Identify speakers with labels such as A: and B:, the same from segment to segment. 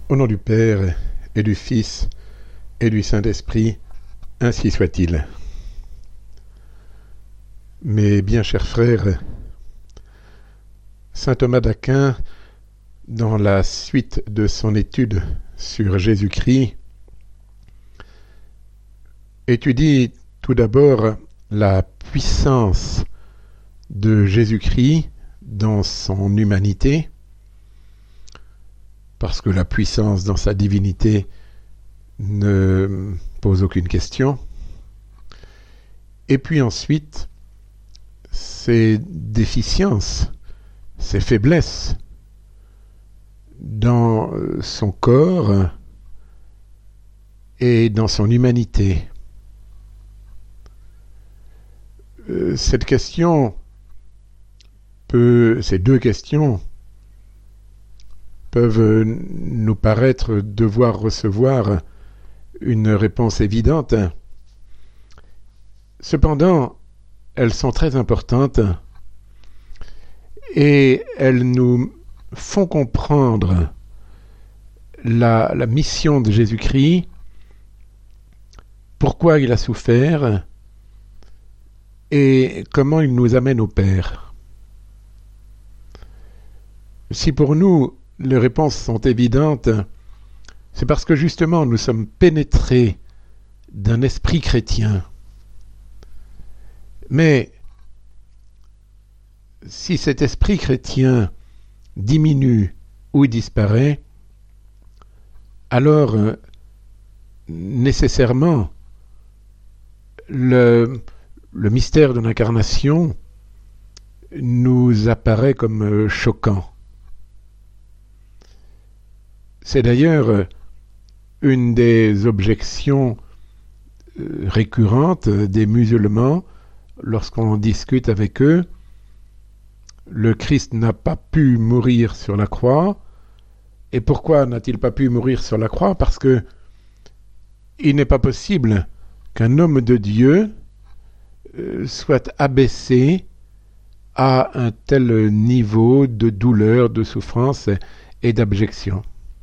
A: Au nom du Père, et du Fils, et du Saint-Esprit, ainsi soit-il. Mes bien chers frères, saint Thomas d'Aquin, dans la suite de son étude sur Jésus-Christ, étudie tout d'abord la puissance de Jésus-Christ dans son humanité, parce que la puissance dans sa divinité ne pose aucune question. Et puis ensuite, ses déficiences, ses faiblesses dans son corps et dans son humanité. Ces deux questions peuvent nous paraître devoir recevoir une réponse évidente. Cependant, elles sont très importantes et elles nous font comprendre la mission de Jésus-Christ, pourquoi il a souffert et comment il nous amène au Père. Si pour nous, les réponses sont évidentes, c'est parce que justement nous sommes pénétrés d'un esprit chrétien. Mais si cet esprit chrétien diminue ou disparaît, alors nécessairement le mystère de l'incarnation nous apparaît comme choquant. C'est d'ailleurs une des objections récurrentes des musulmans lorsqu'on discute avec eux. Le Christ n'a pas pu mourir sur la croix. Et pourquoi n'a-t-il pas pu mourir sur la croix ? Parce que il n'est pas possible qu'un homme de Dieu soit abaissé à un tel niveau de douleur, de souffrance et d'abjection.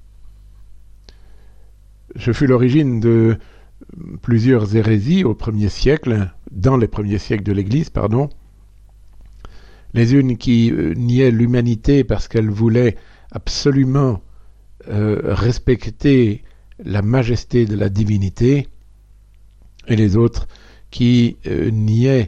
A: Ce fut l'origine de plusieurs hérésies dans les premiers siècles de l'Église, Les unes qui niaient l'humanité parce qu'elles voulaient absolument respecter la majesté de la divinité, et les autres qui niaient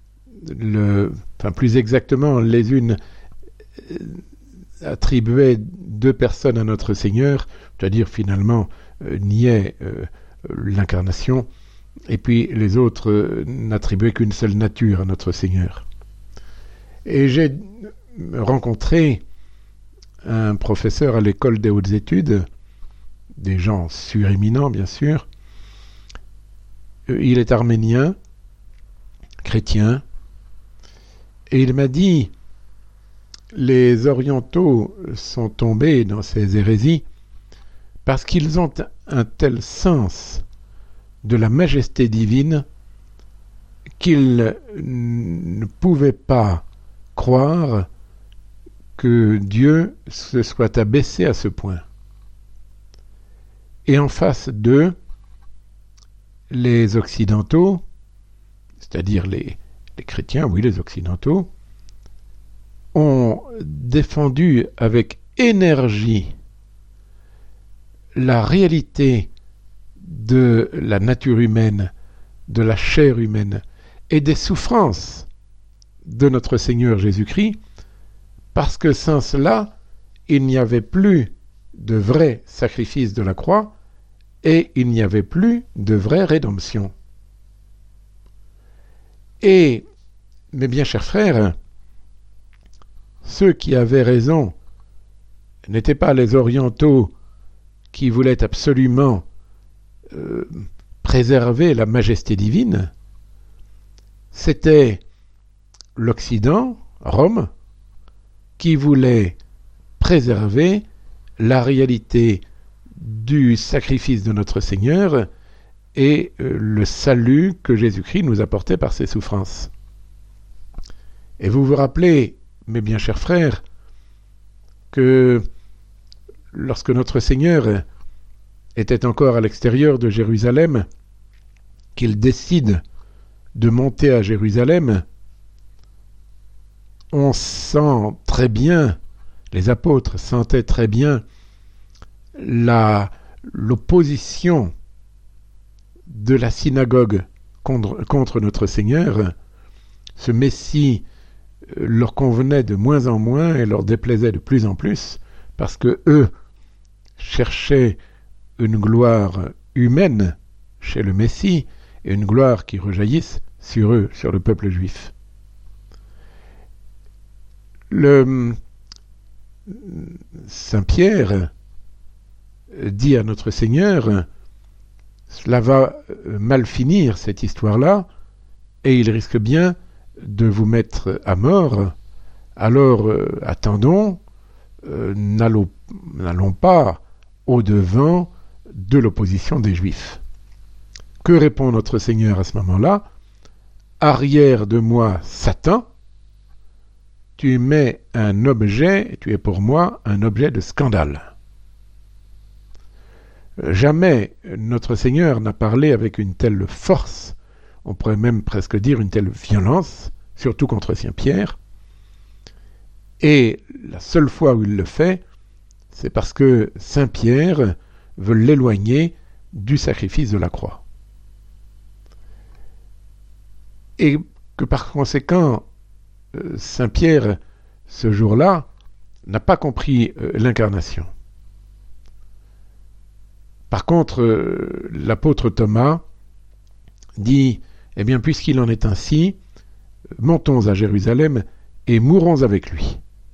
A: plus exactement, les unes attribuaient deux personnes à notre Seigneur, c'est-à-dire finalement niaient l'incarnation, et puis les autres n'attribuaient qu'une seule nature à notre Seigneur. Et j'ai rencontré un professeur à l'école des hautes études, des gens suréminents bien sûr. Il est arménien, chrétien, et il m'a dit: les orientaux sont tombés dans ces hérésies parce qu'ils ont un tel sens de la majesté divine qu'ils ne pouvaient pas croire que Dieu se soit abaissé à ce point. Et en face d'eux, les occidentaux, c'est-à-dire les chrétiens, oui, les occidentaux, ont défendu avec énergie la réalité de la nature humaine, de la chair humaine et des souffrances de notre Seigneur Jésus-Christ, parce que sans cela, il n'y avait plus de vrai sacrifice de la croix et il n'y avait plus de vraie rédemption. Et, mes bien chers frères, ceux qui avaient raison n'étaient pas les orientaux qui voulaient absolument préserver la majesté divine, c'était l'Occident, Rome, qui voulait préserver la réalité du sacrifice de notre Seigneur et le salut que Jésus-Christ nous apportait par ses souffrances. Et vous vous rappelez, mes bien chers frères, que lorsque notre Seigneur était encore à l'extérieur de Jérusalem, qu'il décide de monter à Jérusalem, on sent très bien, les apôtres sentaient très bien l'opposition de la synagogue contre notre Seigneur. Ce Messie leur convenait de moins en moins et leur déplaisait de plus en plus, parce que eux cherchaient une gloire humaine chez le Messie et une gloire qui rejaillisse sur eux, sur le peuple juif. Le Saint Pierre dit à notre Seigneur: cela va mal finir cette histoire-là, et il risque bien de vous mettre à mort. Alors attendons, n'allons pas au-devant de l'opposition des Juifs. Que répond notre Seigneur à ce moment-là? Arrière de moi, Satan, tu es pour moi un objet de scandale. Jamais notre Seigneur n'a parlé avec une telle force, on pourrait même presque dire une telle violence, surtout contre Saint Pierre. Et la seule fois où il le fait, c'est parce que Saint Pierre veut l'éloigner du sacrifice de la croix. Et que par conséquent, Saint Pierre, ce jour-là, n'a pas compris l'incarnation. Par contre, l'apôtre Thomas dit: eh bien, puisqu'il en est ainsi, montons à Jérusalem et mourons avec lui.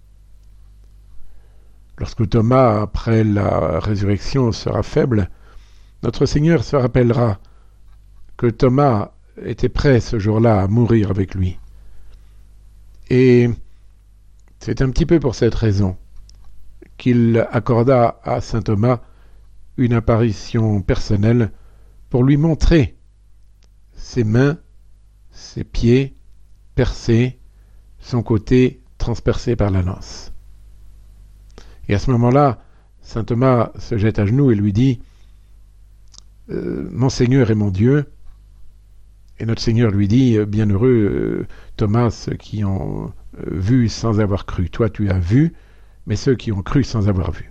A: Lorsque Thomas, après la résurrection, sera faible, notre Seigneur se rappellera que Thomas était prêt ce jour-là à mourir avec lui. Et c'est un petit peu pour cette raison qu'il accorda à saint Thomas une apparition personnelle pour lui montrer ses mains, ses pieds percés, son côté transpercé par la lance. Et à ce moment-là, saint Thomas se jette à genoux et lui dit: mon Seigneur et mon Dieu. Et notre Seigneur lui dit: bienheureux Thomas, ceux qui ont vu sans avoir cru. Toi tu as vu, mais ceux qui ont cru sans avoir vu.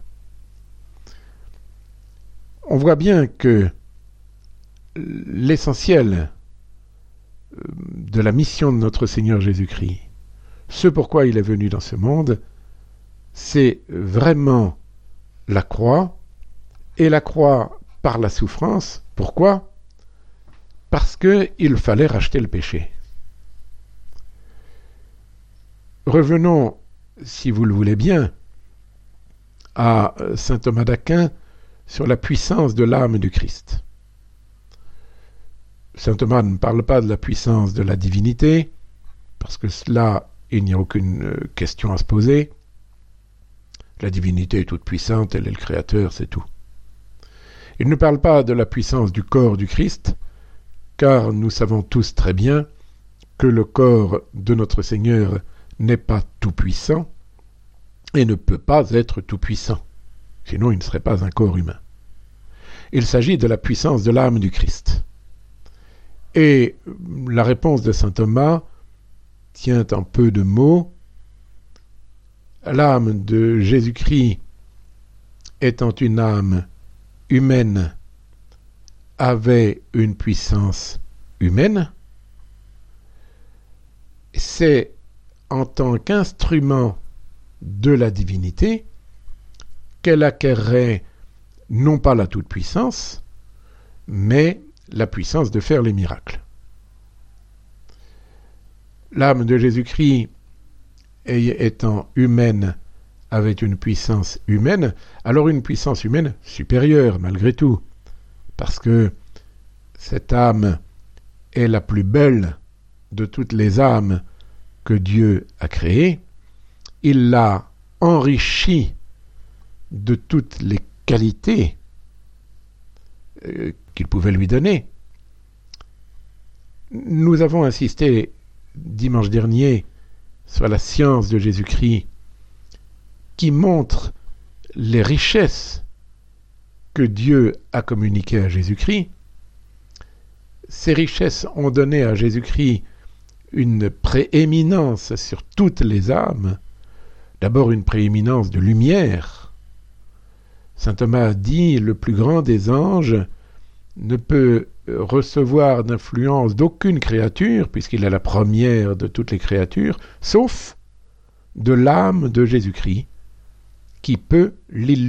A: On voit bien que l'essentiel de la mission de notre Seigneur Jésus-Christ, ce pourquoi il est venu dans ce monde, c'est vraiment la croix, et la croix par la souffrance. Pourquoi ? Parce qu'il fallait racheter le péché. Revenons, si vous le voulez bien, à saint Thomas d'Aquin sur la puissance de l'âme du Christ. Saint Thomas ne parle pas de la puissance de la divinité, parce que là, il n'y a aucune question à se poser. La divinité est toute puissante, elle est le créateur, c'est tout. Il ne parle pas de la puissance du corps du Christ, car nous savons tous très bien que le corps de notre Seigneur n'est pas tout puissant et ne peut pas être tout puissant. Sinon, il ne serait pas un corps humain. Il s'agit de la puissance de l'âme du Christ. Et la réponse de saint Thomas tient en peu de mots. L'âme de Jésus-Christ étant une âme humaine, avait une puissance humaine. C'est en tant qu'instrument de la divinité qu'elle acquerrait non pas la toute-puissance, mais la puissance de faire les miracles. L'âme de Jésus-Christ étant humaine, avait une puissance humaine, alors une puissance humaine supérieure malgré tout, parce que cette âme est la plus belle de toutes les âmes que Dieu a créées. Il l'a enrichie de toutes les qualités qu'il pouvait lui donner. Nous avons insisté dimanche dernier sur la science de Jésus-Christ qui montre les richesses que Dieu a communiquées à Jésus-Christ, ces richesses ont donné à Jésus-Christ une prééminence sur toutes les âmes, d'abord une prééminence de lumière. Saint Thomas dit « Le plus grand des anges ne peut recevoir d'influence d'aucune créature, puisqu'il est la première de toutes les créatures, sauf de l'âme de Jésus-Christ, qui peut l'illuminer. »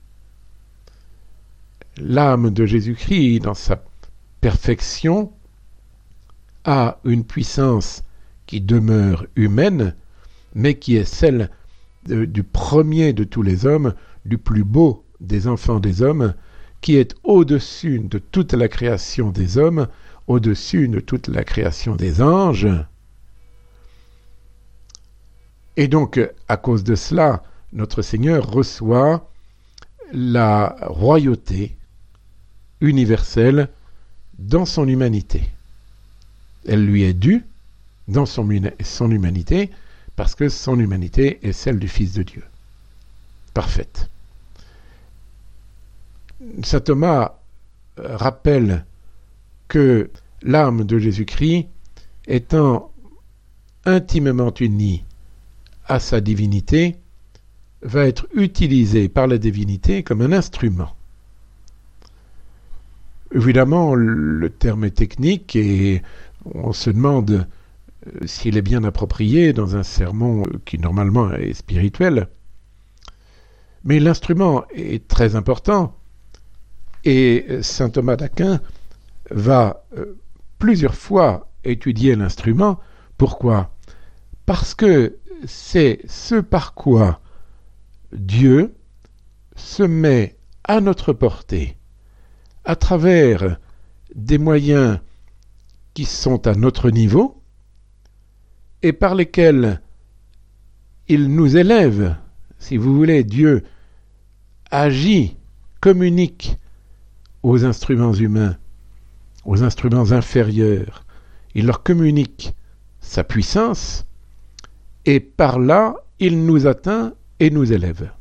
A: L'âme de Jésus-Christ, dans sa perfection, a une puissance qui demeure humaine, mais qui est celle du premier de tous les hommes, du plus beau des enfants des hommes, qui est au-dessus de toute la création des hommes, au-dessus de toute la création des anges. Et donc, à cause de cela, notre Seigneur reçoit la royauté universelle dans son humanité. Elle lui est due dans son humanité, parce que son humanité est celle du Fils de Dieu. Parfaite. Saint Thomas rappelle que l'âme de Jésus-Christ, étant intimement unie à sa divinité, va être utilisée par la divinité comme un instrument. Évidemment, le terme est technique et on se demande s'il est bien approprié dans un sermon qui normalement est spirituel. Mais l'instrument est très important et saint Thomas d'Aquin va plusieurs fois étudier l'instrument. Pourquoi ? Parce que c'est ce par quoi Dieu se met à notre portée à travers des moyens qui sont à notre niveau et par lesquels il nous élève. Si vous voulez, Dieu agit, communique aux instruments humains, aux instruments inférieurs. Il leur communique sa puissance et par là, il nous atteint et nous élève.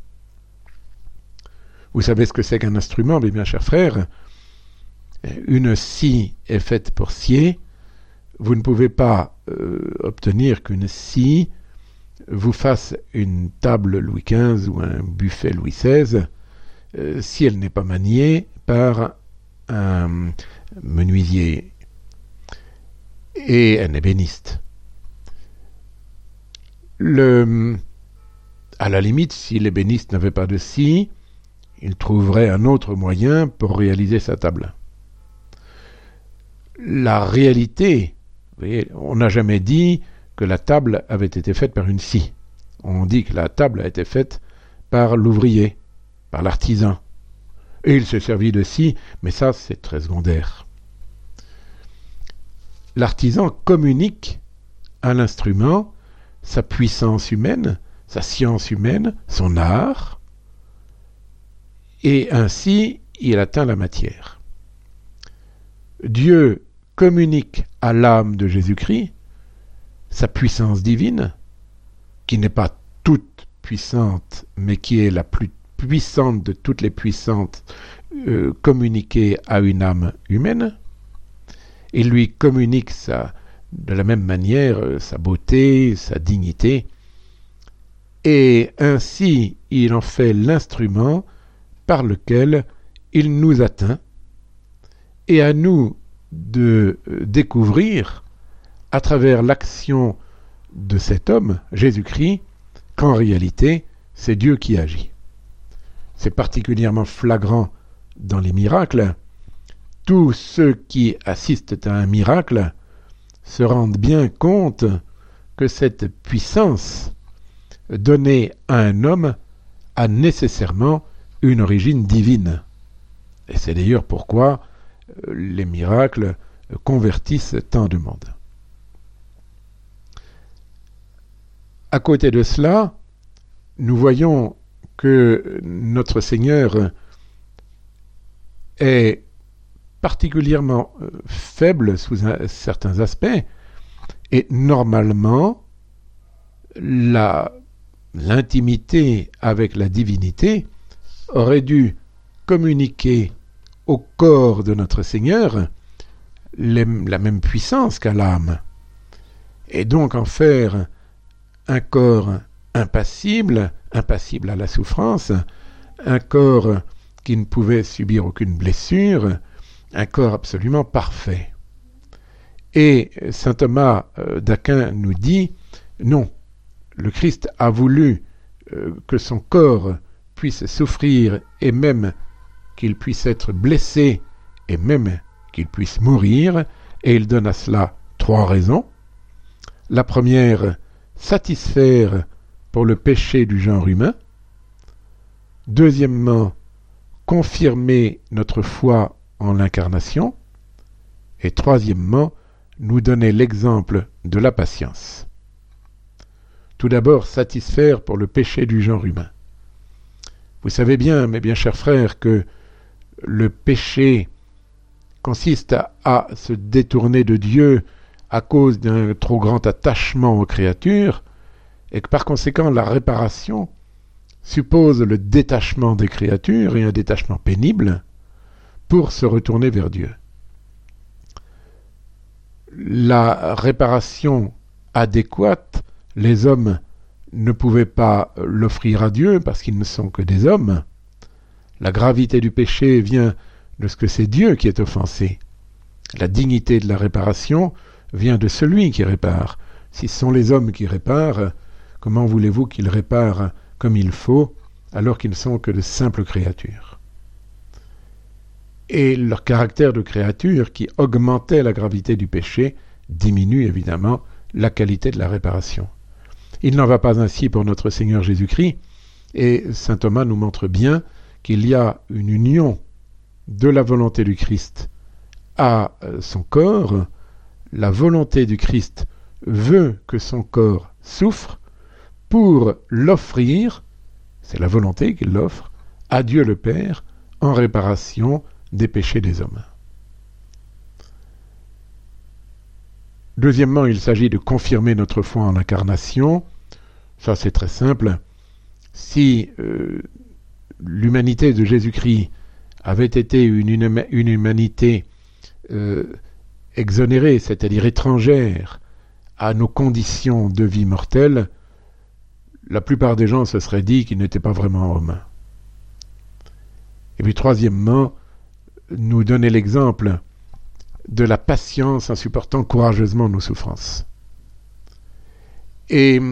A: Vous savez ce que c'est qu'un instrument, mes bien chers frères ? Une scie est faite pour scier. Vous ne pouvez pas obtenir qu'une scie vous fasse une table Louis XV ou un buffet Louis XVI si elle n'est pas maniée par un menuisier et un ébéniste. À la limite, si l'ébéniste n'avait pas de scie, il trouverait un autre moyen pour réaliser sa table. La réalité, vous voyez, on n'a jamais dit que la table avait été faite par une scie. On dit que la table a été faite par l'ouvrier, par l'artisan. Et il s'est servi de scie, mais ça, c'est très secondaire. L'artisan communique à l'instrument sa puissance humaine, sa science humaine, son art, et ainsi, il atteint la matière. Dieu communique à l'âme de Jésus-Christ sa puissance divine, qui n'est pas toute puissante, mais qui est la plus puissante de toutes les puissantes communiquées à une âme humaine. Il lui communique de la même manière sa beauté, sa dignité, et ainsi il en fait l'instrument par lequel il nous atteint, et à nous de découvrir, à travers l'action de cet homme, Jésus-Christ, qu'en réalité, c'est Dieu qui agit. C'est particulièrement flagrant dans les miracles. Tous ceux qui assistent à un miracle se rendent bien compte que cette puissance donnée à un homme a nécessairement une origine divine. Et c'est d'ailleurs pourquoi les miracles convertissent tant de monde. À côté de cela, nous voyons que notre Seigneur est particulièrement faible sous certains aspects, et normalement, la l'intimité avec la divinité, aurait dû communiquer au corps de notre Seigneur la même puissance qu'à l'âme, et donc en faire un corps impassible à la souffrance, un corps qui ne pouvait subir aucune blessure, un corps absolument parfait. Et saint Thomas d'Aquin nous dit, non, le Christ a voulu que son corps puisse souffrir et même qu'il puisse être blessé et même qu'il puisse mourir, et il donne à cela 3 raisons. La première, satisfaire pour le péché du genre humain. Deuxièmement, confirmer notre foi en l'incarnation. Et troisièmement, nous donner l'exemple de la patience. Tout d'abord, satisfaire pour le péché du genre humain. Vous savez bien, mes bien chers frères, que le péché consiste à se détourner de Dieu à cause d'un trop grand attachement aux créatures, et que par conséquent la réparation suppose le détachement des créatures, et un détachement pénible, pour se retourner vers Dieu. La réparation adéquate, les hommes ne pouvaient pas l'offrir à Dieu parce qu'ils ne sont que des hommes. La gravité du péché vient de ce que c'est Dieu qui est offensé. La dignité de la réparation vient de celui qui répare. Si ce sont les hommes qui réparent, comment voulez-vous qu'ils réparent comme il faut, alors qu'ils ne sont que de simples créatures? Et leur caractère de créature, qui augmentait la gravité du péché, diminue évidemment la qualité de la réparation. Il n'en va pas ainsi pour notre Seigneur Jésus-Christ, et saint Thomas nous montre bien qu'il y a une union de la volonté du Christ à son corps. La volonté du Christ veut que son corps souffre pour l'offrir, c'est la volonté qu'il l'offre, à Dieu le Père en réparation des péchés des hommes. Deuxièmement, il s'agit de confirmer notre foi en l'incarnation. Ça, c'est très simple. Si l'humanité de Jésus-Christ avait été une humanité exonérée, c'est-à-dire étrangère à nos conditions de vie mortelle, la plupart des gens se seraient dit qu'il n'était pas vraiment homme. Et puis troisièmement, nous donner l'exemple de la patience en supportant courageusement nos souffrances. Et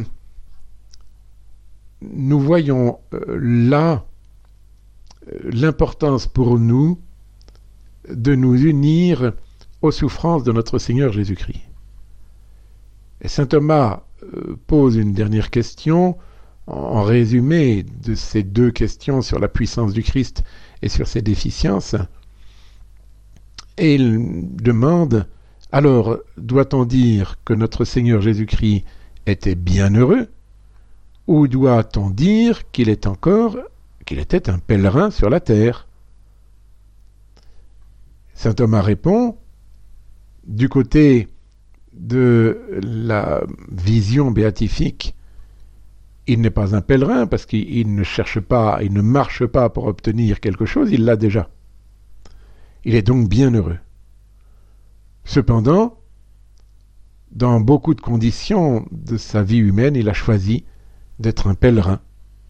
A: nous voyons là l'importance pour nous de nous unir aux souffrances de notre Seigneur Jésus-Christ. Et saint Thomas pose une dernière question en résumé de ces 2 questions sur la puissance du Christ et sur ses déficiences. Et il demande, alors doit-on dire que notre Seigneur Jésus-Christ était bienheureux, ou doit-on dire qu'il était un pèlerin sur la terre? Saint Thomas répond, du côté de la vision béatifique, il n'est pas un pèlerin parce qu'il ne cherche pas, il ne marche pas pour obtenir quelque chose, il l'a déjà. Il est donc bienheureux. Cependant, dans beaucoup de conditions de sa vie humaine, il a choisi d'être un pèlerin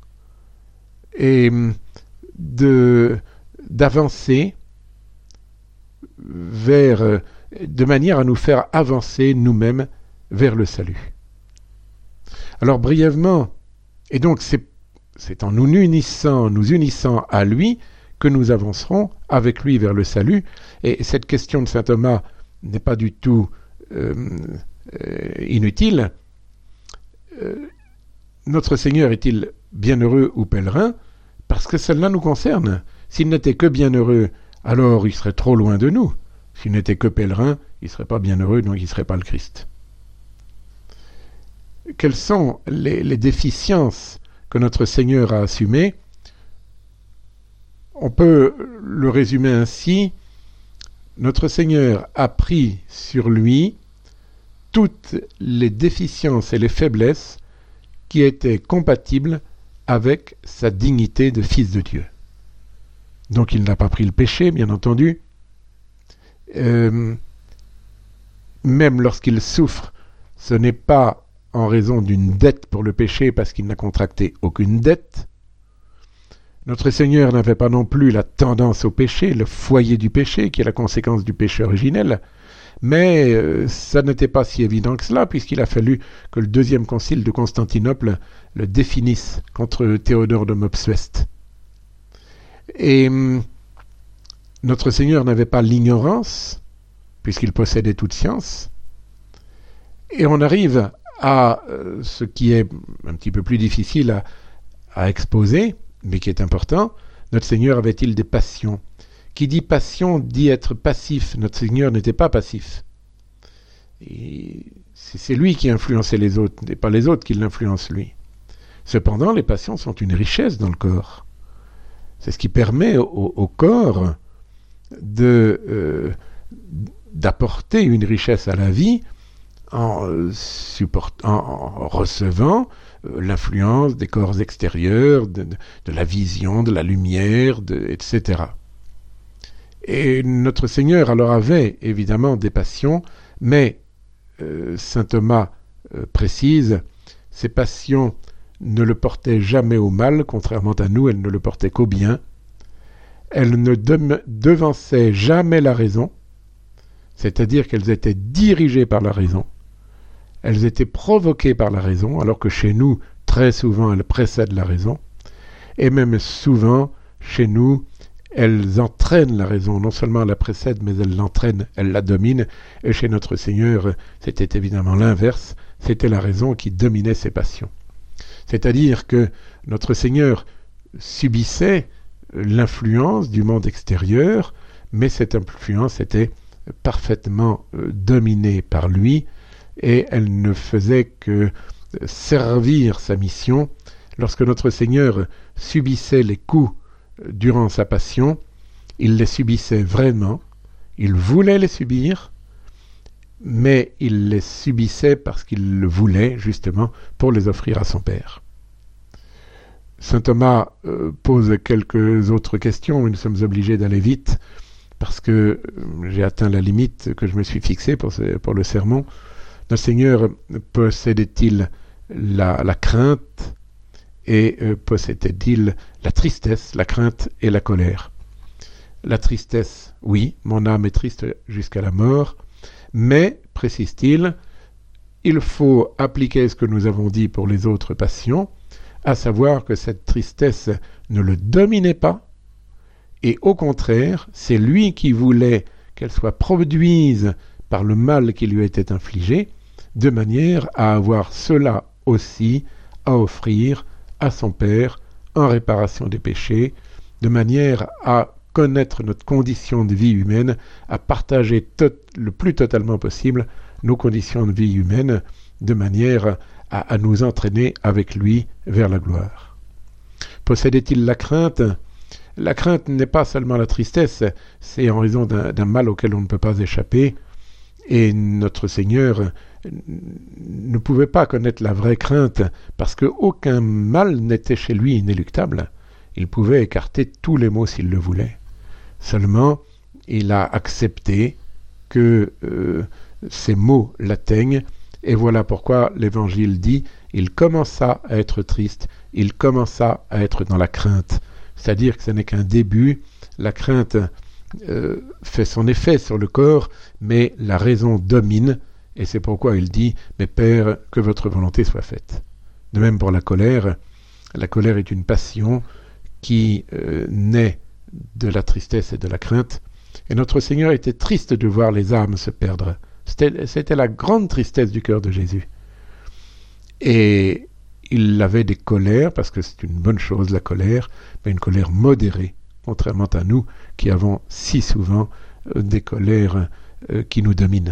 A: et d'avancer de manière à nous faire avancer nous-mêmes vers le salut. Alors brièvement, et donc c'est en nous unissant à lui que nous avancerons avec lui vers le salut. Et cette question de saint Thomas n'est pas du tout inutile. Notre Seigneur est-il bienheureux ou pèlerin? Parce que cela nous concerne. S'il n'était que bienheureux, alors il serait trop loin de nous. S'il n'était que pèlerin, il ne serait pas bienheureux, donc il ne serait pas le Christ. Quelles sont les déficiences que notre Seigneur a assumées? On peut le résumer ainsi. Notre Seigneur a pris sur lui toutes les déficiences et les faiblesses qui était compatible avec sa dignité de fils de Dieu. Donc il n'a pas pris le péché, bien entendu. Même lorsqu'il souffre, ce n'est pas en raison d'une dette pour le péché, parce qu'il n'a contracté aucune dette. Notre Seigneur n'avait pas non plus la tendance au péché, le foyer du péché, qui est la conséquence du péché originel, mais ça n'était pas si évident que cela, puisqu'il a fallu que le deuxième concile de Constantinople le définisse contre Théodore de Mopsueste. Et notre Seigneur n'avait pas l'ignorance, puisqu'il possédait toute science, et on arrive à ce qui est un petit peu plus difficile à exposer, mais qui est important. Notre Seigneur avait-il des passions? Qui dit passion dit être passif. Notre Seigneur n'était pas passif. Et c'est lui qui influençait les autres, et pas les autres qui l'influencent lui. Cependant, les passions sont une richesse dans le corps. C'est ce qui permet au corps d'apporter une richesse à la vie en recevant l'influence des corps extérieurs, de la vision, de la lumière, etc. Et notre Seigneur alors avait évidemment des passions, mais saint Thomas précise, ces passions ne le portaient jamais au mal, contrairement à nous, elles ne le portaient qu'au bien. Elles ne devançaient jamais la raison, c'est-à-dire qu'elles étaient dirigées par la raison. Elles étaient provoquées par la raison, alors que chez nous, très souvent, elles précèdent la raison. Et même souvent, chez nous, elles entraînent la raison. Non seulement elle la précède, mais elles l'entraînent, elles la dominent. Et chez notre Seigneur, c'était évidemment l'inverse. C'était la raison qui dominait ses passions. C'est-à-dire que notre Seigneur subissait l'influence du monde extérieur, mais cette influence était parfaitement dominée par lui, et elle ne faisait que servir sa mission. Lorsque notre Seigneur subissait les coups durant sa passion, il les subissait vraiment, il voulait les subir, mais il les subissait parce qu'il le voulait, justement, pour les offrir à son Père. Saint Thomas pose quelques autres questions, mais nous sommes obligés d'aller vite, parce que j'ai atteint la limite que je me suis fixée pour le sermon. Notre Seigneur possédait-il la crainte et possédait-il la tristesse, la crainte et la colère? La tristesse, oui, mon âme est triste jusqu'à la mort, mais, précise-t-il, il faut appliquer ce que nous avons dit pour les autres passions, à savoir que cette tristesse ne le dominait pas, et au contraire, c'est lui qui voulait qu'elle soit produise par le mal qui lui était infligé, de manière à avoir cela aussi à offrir à son Père en réparation des péchés, de manière à connaître notre condition de vie humaine, à partager le plus totalement possible nos conditions de vie humaine, de manière à nous entraîner avec lui vers la gloire. Possédait-il la crainte? La crainte n'est pas seulement la tristesse, c'est en raison d'un mal auquel on ne peut pas échapper, et notre Seigneur ne pouvait pas connaître la vraie crainte, parce qu'aucun mal n'était chez lui inéluctable. Il pouvait écarter tous les maux s'il le voulait. Seulement, il a accepté que ces maux l'atteignent, et voilà pourquoi l'Évangile dit « Il commença à être triste, il commença à être dans la crainte ». C'est-à-dire que ce n'est qu'un début, la crainte fait son effet sur le corps, mais la raison domine, et c'est pourquoi il dit « Mais Père, que votre volonté soit faite ». De même pour la colère est une passion qui naît de la tristesse et de la crainte, et notre Seigneur était triste de voir les âmes se perdre. C'était la grande tristesse du cœur de Jésus. Et il avait des colères, parce que c'est une bonne chose la colère, mais une colère modérée, contrairement à nous qui avons si souvent des colères qui nous dominent.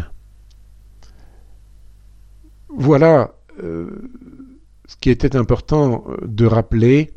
A: Voilà ce qui était important de rappeler,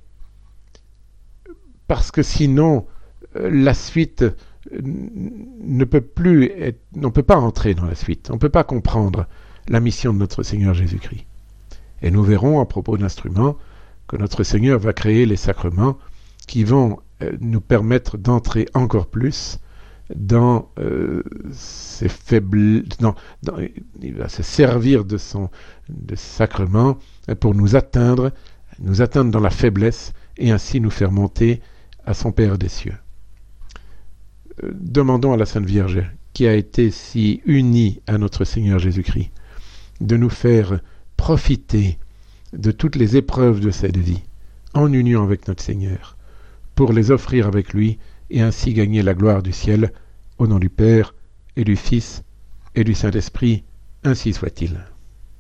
A: parce que sinon la suite ne peut plus on ne peut pas entrer dans la suite, on ne peut pas comprendre la mission de notre Seigneur Jésus-Christ. Et nous verrons à propos d'instruments que notre Seigneur va créer les sacrements qui vont nous permettre d'entrer encore plus dans ces faibles, il va se servir de sacrements pour nous atteindre dans la faiblesse et ainsi nous faire monter à son Père des cieux. Demandons à la Sainte Vierge, qui a été si unie à notre Seigneur Jésus-Christ, de nous faire profiter de toutes les épreuves de cette vie, en union avec notre Seigneur, pour les offrir avec lui et ainsi gagner la gloire du ciel, au nom du Père et du Fils et du Saint-Esprit, ainsi soit-il.